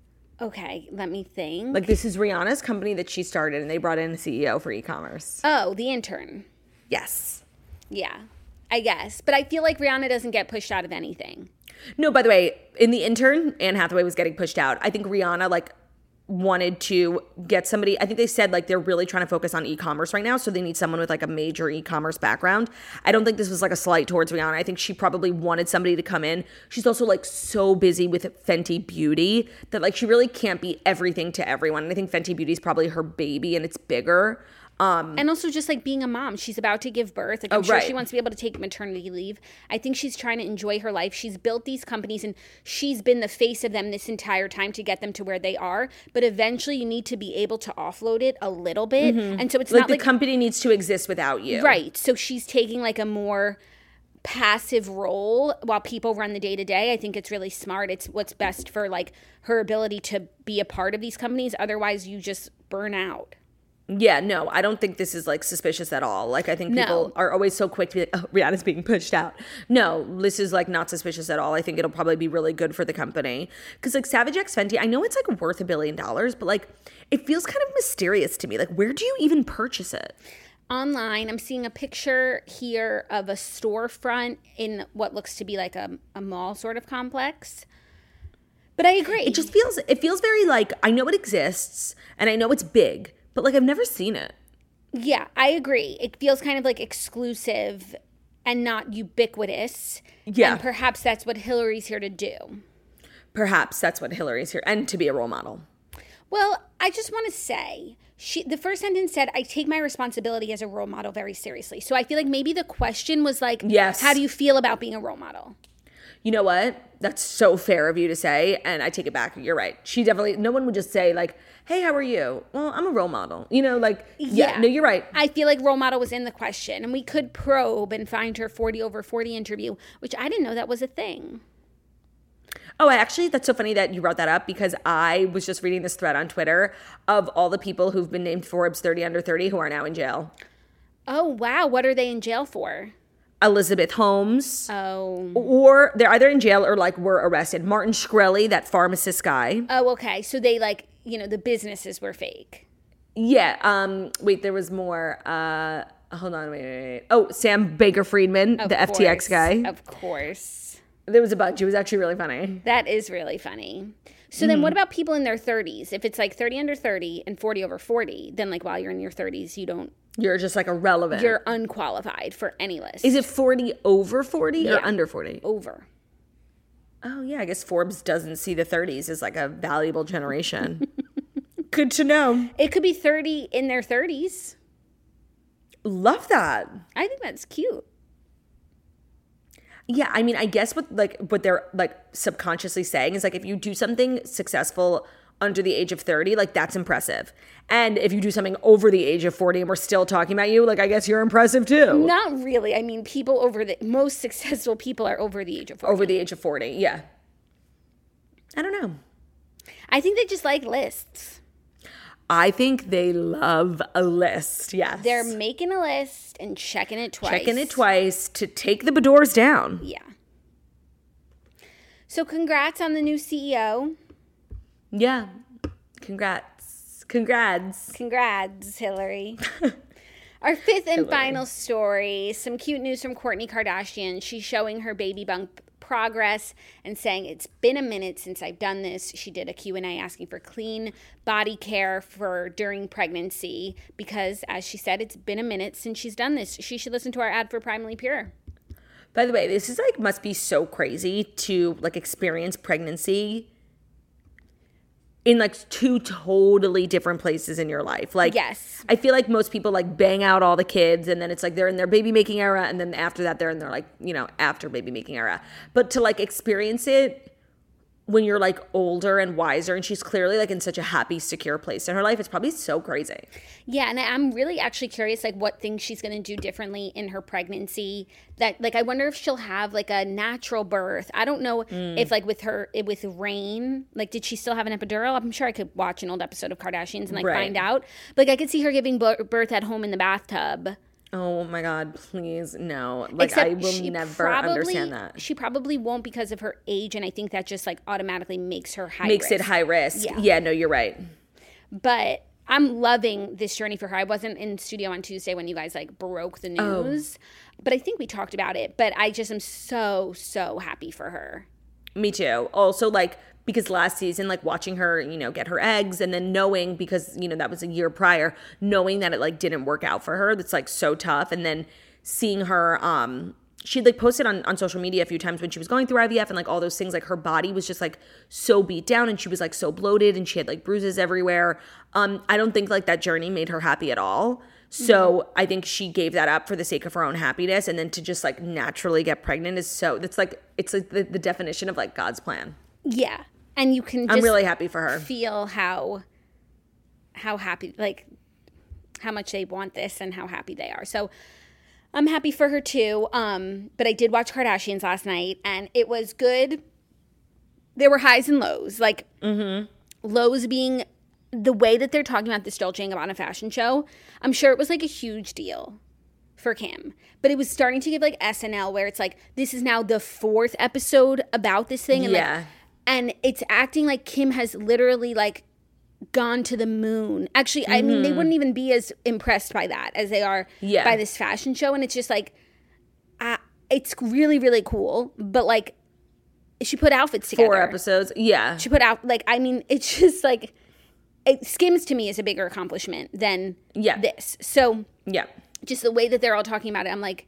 okay. Let me think. Like this is Rihanna's company that she started and they brought in a C E O for e-commerce. Oh, the intern. Yes. Yeah, I guess. But I feel like Rihanna doesn't get pushed out of anything. No, by the way, in the intern, Anne Hathaway was getting pushed out. I think Rihanna like wanted to get somebody. I think they said like they're really trying to focus on e-commerce right now, so they need someone with like a major e-commerce background. I don't think this was like a slight towards Rihanna. I think she probably wanted somebody to come in. She's also like so busy with Fenty Beauty that like she really can't be everything to everyone. And I think Fenty Beauty is probably her baby and it's bigger. Um, and also just like being a mom, she's about to give birth. Like, I'm oh, sure right. she wants to be able to take maternity leave. I think she's trying to enjoy her life. She's built these companies and she's been the face of them this entire time to get them to where they are. But eventually you need to be able to offload it a little bit. Mm-hmm. And so it's like not the like the company needs to exist without you. Right. So she's taking like a more passive role while people run the day to day. I think it's really smart. It's what's best for like her ability to be a part of these companies. Otherwise you just burn out. Yeah, no, I don't think this is like suspicious at all. Like I think people No. are always so quick to be like, oh, Rihanna's being pushed out. No, this is like not suspicious at all. I think it'll probably be really good for the company. Because like Savage X Fenty, I know it's like worth a billion dollars, but like it feels kind of mysterious to me. Like where do you even purchase it? Online, I'm seeing a picture here of a storefront in what looks to be like a, a mall sort of complex. But I agree. It just feels, it feels very like, I know it exists and I know it's big, but like I've never seen it. Yeah, I agree. It feels kind of like exclusive and not ubiquitous. Yeah. And perhaps that's what Hilary's here to do. Perhaps that's what Hilary's here, and to be a role model. Well, I just want to say, she the first sentence said, "I take my responsibility as a role model very seriously." So I feel like maybe the question was like, Yes. how do you feel about being a role model? You know what? That's so fair of you to say, and I take it back. You're right. She definitely, no one would just say like, hey, how are you? Well, I'm a role model. You know, like, yeah, Yeah. no, you're right. I feel like role model was in the question, and we could probe and find her forty over forty interview, which I didn't know that was a thing. Oh, I actually, that's so funny that you brought that up because I was just reading this thread on Twitter of all the people who've been named Forbes thirty under thirty who are now in jail. Oh, wow. What are they in jail for? Elizabeth Holmes. Oh. Or they're either in jail or like were arrested. Martin Shkreli, that pharmacist guy. Oh, okay. So they like, you know, the businesses were fake. Yeah. Um. Wait, there was more. Uh. Hold on. Wait. Wait. wait. Oh, Sam Baker-Friedman, Of the course. F T X guy. Of course. There was a bunch. It was actually really funny. That is really funny. So then what about people in their thirties? If it's like thirty under thirty and forty over forty, then like while you're in your thirties, you don't, You're just like irrelevant. you're unqualified for any list. Is it forty over forty Yeah. or under forty? over? Oh, yeah. I guess Forbes doesn't see the thirties as like a valuable generation. Good to know. It could be thirty in their thirties. Love that. I think that's cute. Yeah, I mean, I guess what like what they're like subconsciously saying is like if you do something successful under the age of thirty, like that's impressive. And if you do something over the age of forty and we're still talking about you, like I guess you're impressive too. Not really. I mean, people over the, most successful people are over the age of forty. Over the age of forty, yeah. I don't know. I think they just like lists. I think they love a list, yes. They're making a list and checking it twice. checking it twice to take the Badors down. Yeah. So congrats on the new C E O. Yeah. Congrats. Congrats. Congrats, Hillary. Our fifth and final story, some cute news from Kourtney Kardashian. She's showing her baby bump progress and saying it's been a minute since I've done this. She did a Q and A asking for clean body care for during pregnancy because, as she said, it's been a minute since she's done this. She should listen to our ad for Primarily Pure. By the way, this is like must be so crazy to like experience pregnancy in like two totally different places in your life. Like, Yes. I feel like most people like bang out all the kids and then it's like they're in their baby making era and then after that they're in their like, you know, after baby making era. But to like experience it when you're like older and wiser and she's clearly like in such a happy, secure place in her life, it's probably so crazy. Yeah, and I'm really actually curious, like, what things she's going to do differently in her pregnancy. That, like, I wonder if she'll have, like, a natural birth. I don't know Mm. if, like, with her, with Rain, like, did she still have an epidural? I'm sure I could watch an old episode of Kardashians and, like, Right. find out. But, like, I could see her giving b- birth at home in the bathtub. Oh my God, please, no. Like, Except I will she never probably, understand that. She probably won't because of her age, and I think that just, like, automatically makes her high Makes risk. it high risk. Yeah. Yeah, no, you're right. But I'm loving this journey for her. I wasn't in studio on Tuesday when you guys like broke the news, but I think we talked about it. But I just am so, so happy for her. Me too. Also, like, because last season, like, watching her, you know, get her eggs and then knowing, because, you know, that was a year prior, knowing that it, like, didn't work out for her, that's, like, so tough. And then seeing her, um, she'd, like, posted on, on social media a few times when she was going through I V F and, like, all those things, like, her body was just, like, so beat down and she was, like, so bloated and she had, like, bruises everywhere. Um, I don't think, like, that journey made her happy at all. So mm-hmm. I think she gave that up for the sake of her own happiness. And then to just, like, naturally get pregnant is so, that's, like, it's, like, the, the definition of, like, God's plan. Yeah. And you can just I'm really happy for her. Feel how, how happy, like, how much they want this and how happy they are. So I'm happy for her too. Um, but I did watch Kardashians last night and it was good. There were highs and lows. Like, mm-hmm. lows being the way that they're talking about this Dolce and Gabbana fashion show. I'm sure it was like a huge deal for Kim. But it was starting to give like S N L where it's like, this is now the fourth episode about this thing. And yeah. Like, and it's acting like Kim has literally like gone to the moon. Actually, I mean, they wouldn't even be as impressed by that as they are Yeah. by this fashion show. And it's just like, uh, it's really, really cool. But like, she put outfits together. Four episodes. Yeah. She put out, like, I mean, it's just like, it, Skims to me is a bigger accomplishment than Yeah. this. So Yeah. just the way that they're all talking about it, I'm like,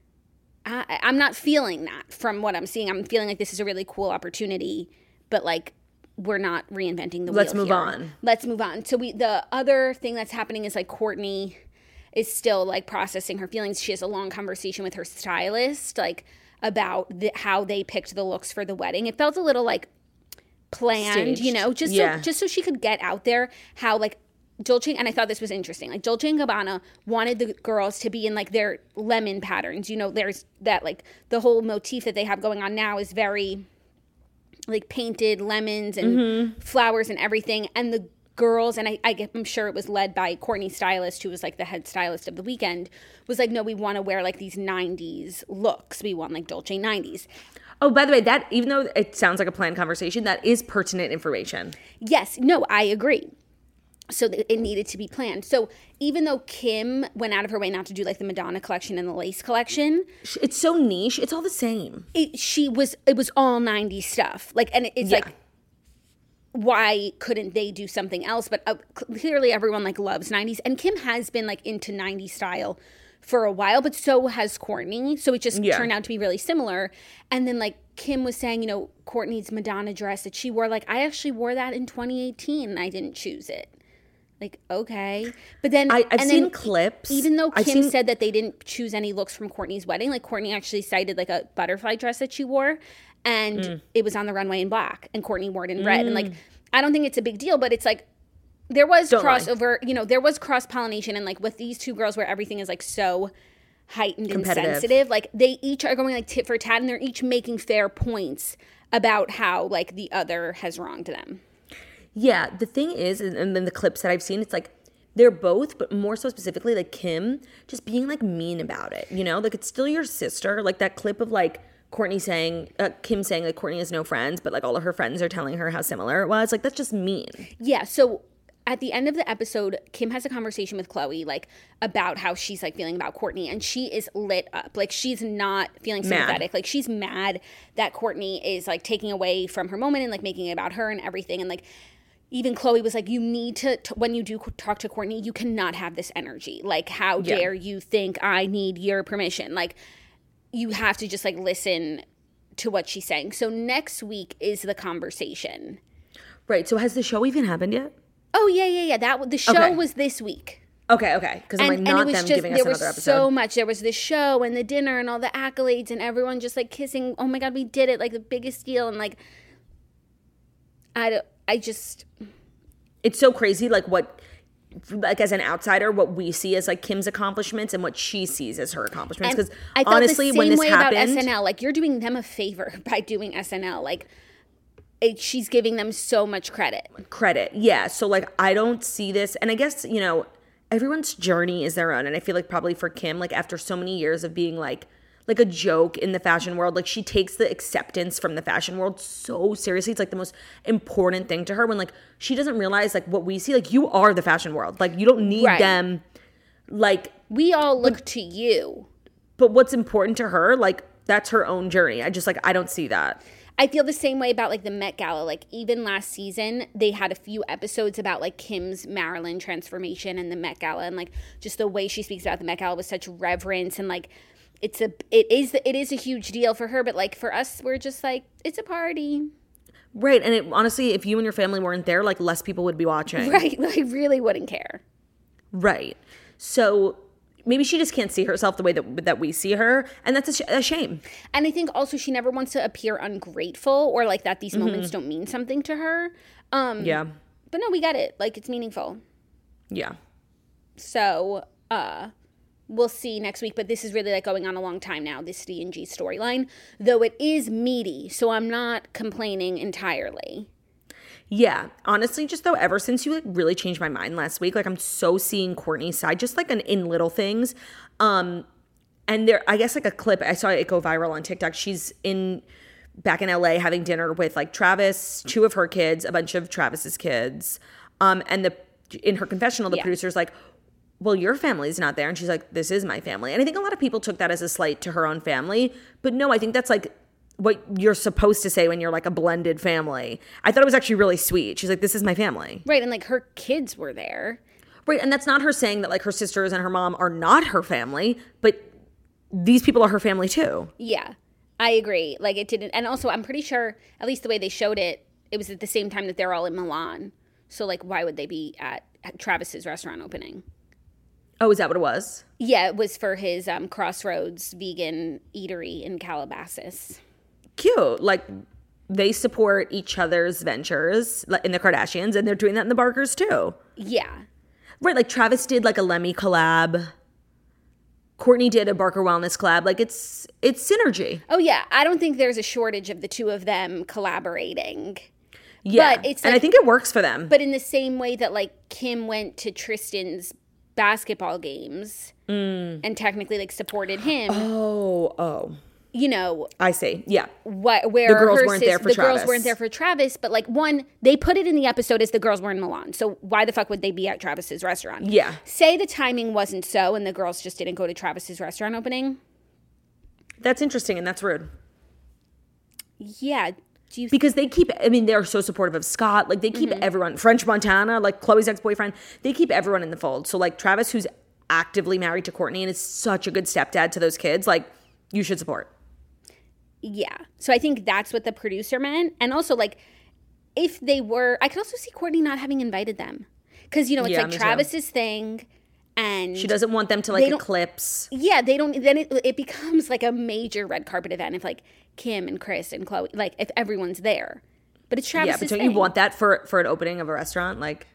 I, I'm not feeling that from what I'm seeing. I'm feeling like this is a really cool opportunity, but like, we're not reinventing the wheel. Let's move here. on. Let's move on. So we, the other thing that's happening is like Kourtney is still like processing her feelings. She has a long conversation with her stylist, like about the, how they picked the looks for the wedding. It felt a little like planned, Staged. you know, just Yeah. so, just so she could get out there. How like Dolce, and I thought this was interesting. Like Dolce and Gabbana wanted the girls to be in like their lemon patterns. You know, there's that like the whole motif that they have going on now is very like painted lemons and Mm-hmm. flowers and everything. And the girls, and I, I get, I'm sure it was led by Kourtney's stylist, who was like the head stylist of the weekend, was like, no, we want to wear like these nineties looks. We want like Dolce nineties. Oh, by the way, that, even though it sounds like a planned conversation, that is pertinent information. Yes, no, I agree. So it needed to be planned. So even though Kim went out of her way not to do like the Madonna collection and the lace collection, It's so niche. It's all the same. it, she was, it was all nineties stuff. Like, and it's Yeah. like, why couldn't they do something else? But uh, clearly everyone like loves nineties. And Kim has been like into nineties style for a while, but so has Kourtney. So it just Yeah. turned out to be really similar. And then like Kim was saying, you know, Kourtney's Madonna dress that she wore, like, I actually wore that in twenty eighteen and I didn't choose it. Like, okay. But then I, I've and seen then clips. even though I've Kim seen- said that they didn't choose any looks from Kourtney's wedding, like Kourtney actually cited like a butterfly dress that she wore, and Mm. it was on the runway in black, and Kourtney wore it in red. And like, I don't think it's a big deal, but it's like there was Don't lie. crossover, you know, there was cross pollination, and like with these two girls where everything is like so heightened and Competitive. sensitive, like they each are going like tit for tat, and they're each making fair points about how like the other has wronged them. Yeah, the thing is, and, and then the clips that I've seen, it's like they're both, but more so specifically like Kim just being like mean about it, you know? Like it's still your sister. Like that clip of like Kourtney saying, uh, Kim saying like Kourtney has no friends, but like all of her friends are telling her how similar it was. Like that's just mean. Yeah, so at the end of the episode, Kim has a conversation with Chloe, like, about how she's, like, feeling about Kourtney, and she is lit up. Like, she's not feeling Mad. sympathetic. Like, she's mad that Kourtney is, like, taking away from her moment and, like, making it about her and everything. And, like, even Chloe was like, you need to, to when you do talk to Kourtney, you cannot have this energy. Like, how Yeah. dare you think I need your permission? Like, you have to just, like, listen to what she's saying. So next week is the conversation. Right. So has the show even happened yet? Oh, yeah, yeah, yeah. That the show Okay. was this week. Okay, okay. Because I'm like, not them giving us there another was episode. so much. There was the show and the dinner and all the accolades and everyone just like kissing. Oh my God, we did it! Like the biggest deal. And like, I don't. I just. It's so crazy, like what, like as an outsider, what we see as like Kim's accomplishments and what she sees as her accomplishments. And Because I felt honestly, the same when this way happened, about S N L. Like you're doing them a favor by doing S N L. Like it, she's giving them so much credit. credit, yeah. So like, I don't see this, and I guess you know, everyone's journey is their own, and I feel like probably for Kim, like after so many years of being like. like a joke in the fashion world. Like she takes the acceptance from the fashion world so seriously. It's like the most important thing to her when like she doesn't realize like what we see, like you are the fashion world. Like you don't need Right. them. Like, We all look to you. but what's important to her, like that's her own journey. I just like, I don't see that. I feel the same way about like the Met Gala. Like even last season, they had a few episodes about like Kim's Marilyn transformation and the Met Gala, and like just the way she speaks about the Met Gala with such reverence, and like it's a it is it is a huge deal for her, but like for us, we're just like it's a party, Right. And it, honestly, if you and your family weren't there, like less people would be watching. right? Like really wouldn't care. Right. So maybe she just can't see herself the way that that we see her, and that's a, sh- a shame. And I think also she never wants to appear ungrateful or like that these moments don't mean something to her. Um, Yeah. But no, we get it. Like it's meaningful. Yeah. So, uh, we'll see next week, but this is really like going on a long time now, this D and G storyline, though it is meaty, so I'm not complaining entirely. Yeah, honestly, just though, ever since you like really changed my mind last week, like I'm so seeing Kourtney's side, just like in, in little things. Um, and there, I guess like a clip, I saw it go viral on TikTok. She's in back in L A having dinner with like Travis, two of her kids, a bunch of Travis's kids. Um, and the in her confessional, the Yeah. producer's like, well, your family's not there. And she's like, this is my family. And I think a lot of people took that as a slight to her own family. But no, I think that's like what you're supposed to say when you're like a blended family. I thought it was actually really sweet. She's like, this is my family. Right, and like her kids were there. Right. And that's not her saying that like her sisters and her mom are not her family, but these people are her family too. Yeah, I agree. Like it didn't, and also I'm pretty sure, at least the way they showed it, it was at the same time that they're all in Milan. So like, why would they be at Travis's restaurant opening? Oh, is that what it was? Yeah, it was for his um, Crossroads vegan eatery in Calabasas. Cute. Like they support each other's ventures like, in the Kardashians, and they're doing that in the Barkers too. Yeah. Right. Like Travis did like a Lemmy collab. Kourtney did a Barker Wellness collab. Like it's it's synergy. Oh yeah, I don't think there's a shortage of the two of them collaborating. Yeah. But it's and like, I think it works for them. But in the same way that like Kim went to Tristan's basketball games mm. and technically like supported him. Oh, oh. You know, I see. Yeah. What, where the girls her weren't sis, there for the Travis. girls weren't there for Travis, but like one, they put it in the episode as the girls were in Milan. So why the fuck would they be at Travis's restaurant? Yeah. Say the timing wasn't so and the girls just didn't go to Travis's restaurant opening. That's interesting and that's rude. Yeah. Do you because they keep, I mean, they're so supportive of Scott. Like they keep mm-hmm. everyone, French Montana, like Chloe's ex-boyfriend, they keep everyone in the fold. So like Travis, who's actively married to Courtney and is such a good stepdad to those kids, like you should support. Yeah. So I think that's what the producer meant. And also, like, if they were, I could also see Courtney not having invited them. Because, you know, it's yeah, like Travis's too. thing. And she doesn't want them to, like, eclipse. Yeah, they don't, then it, it becomes, like, a major red carpet event if, like, Kim and Chris and Chloe, like, if everyone's there. But it's Travis's thing. Yeah, but don't thing. you want that for, for an opening of a restaurant? Like,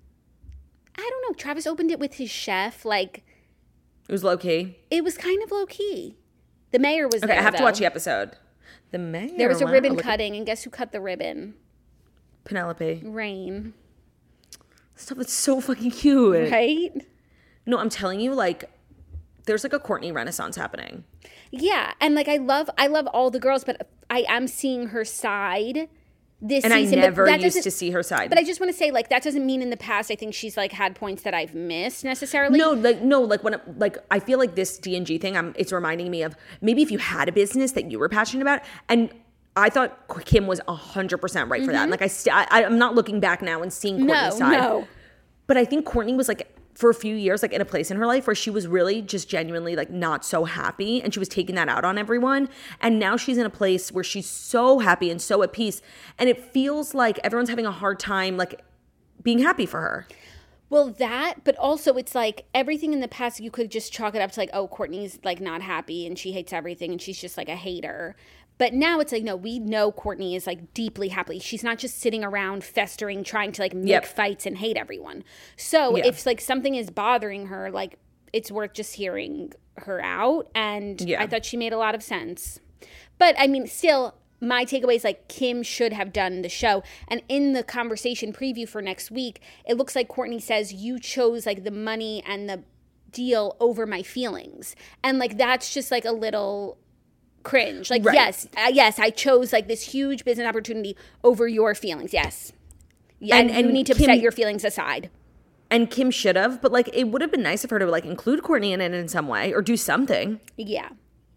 I don't know. Travis opened it with his chef. Like, it was low-key. It was kind of low-key. The mayor was okay, there, I have though. to watch the episode. The mayor? There was a wow, ribbon cutting, and guess who cut the ribbon? Penelope. Rain. Stuff that's so fucking cute. Right? No, I'm telling you, like, there's like a Courtney renaissance happening. Yeah, and like I love I love all the girls, but I am seeing her side this and season. And I never but that used to see her side. But I just want to say, like, that doesn't mean in the past I think she's like had points that I've missed necessarily. No, like no, like when like I feel like this D and G thing, I'm it's reminding me of maybe if you had a business that you were passionate about, and I thought Kim was a hundred percent right for mm-hmm. that. And like I, st- I, I'm not looking back now and seeing Courtney's no, side. No, but I think Courtney was like for a few years like in a place in her life where she was really just genuinely like not so happy, and she was taking that out on everyone. And now she's in a place where she's so happy and so at peace, and it feels like everyone's having a hard time like being happy for her. Well, that, but also it's like everything in the past, you could just chalk it up to like, oh, Courtney's like not happy and she hates everything and she's just like a hater. But now it's like, no, we know Courtney is like deeply happy. She's not just sitting around festering, trying to like make yep. fights and hate everyone. So yeah. if like something is bothering her, like it's worth just hearing her out. And yeah. I thought she made a lot of sense. But I mean, still, my takeaway is like Kim should have done the show. And in the conversation preview for next week, it looks like Courtney says, you chose like the money and the deal over my feelings. And like that's just like a little cringe. Like, right. yes, uh, yes, I chose like this huge business opportunity over your feelings. Yes. Yeah, and, and you need to Kim, set your feelings aside. And Kim should have, but like it would have been nice of her to like include Courtney in it in some way or do something. Yeah.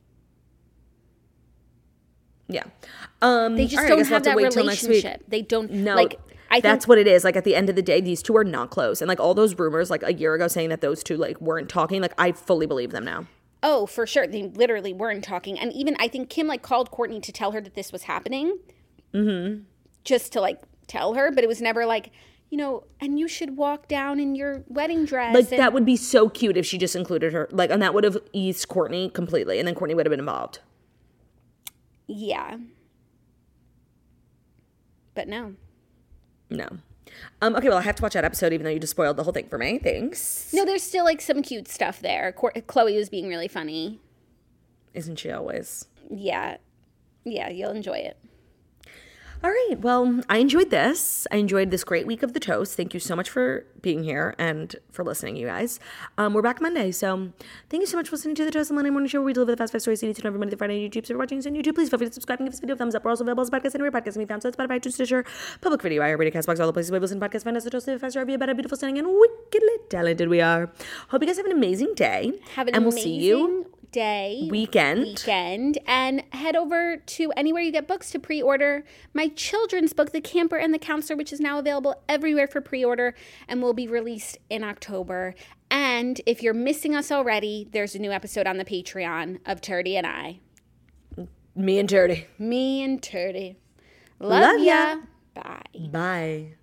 Yeah. Um, they just right, don't have that relationship. They don't no, like I think that's what it is. Like at the end of the day, these two are not close. And like all those rumors like a year ago saying that those two like weren't talking, like I fully believe them now. Oh, for sure. They literally weren't talking. And even I think Kim like called Courtney to tell her that this was happening. Mm-hmm. Just to like tell her, but it was never like, you know, and you should walk down in your wedding dress. Like and- that would be so cute if she just included her. Like, and that would have eased Courtney completely, and then Courtney would have been involved. Yeah. But no. No. Um, okay, well, I have to watch that episode even though you just spoiled the whole thing for me. Thanks. No, there's still, like, some cute stuff there. Chloe was being really funny. Isn't she always? Yeah. Yeah, you'll enjoy it. All right. Well, I enjoyed this. I enjoyed this great week of the toast. Thank you so much for being here and for listening, you guys. Um, we're back Monday. So thank you so much for listening to the Toast and Monday Morning Show, where we deliver the fast five stories you need to know every Monday, Friday on YouTube. So if you're watching this on YouTube, please feel free to subscribe and give this video a thumbs up. We're also available as a podcast anywhere podcasts can be found. So it's Spotify, iTunes, Stitcher, Public Video, iHeartRadio, CastBox, all the places where you listen to podcasts. Find us at Toast, Fast Review about how beautiful, stunning, and wickedly talented we are. Hope you guys have an amazing day. Have an and we'll amazing see you day, weekend, weekend, and head over to anywhere you get books to pre-order my children's book, The Camper and the Counselor, which is now available everywhere for pre-order and will be released in October. And if you're missing us already, there's a new episode on the Patreon of Turdy and I. Me and Turdy. Me and Turdy. Love, Love ya. ya. Bye. Bye.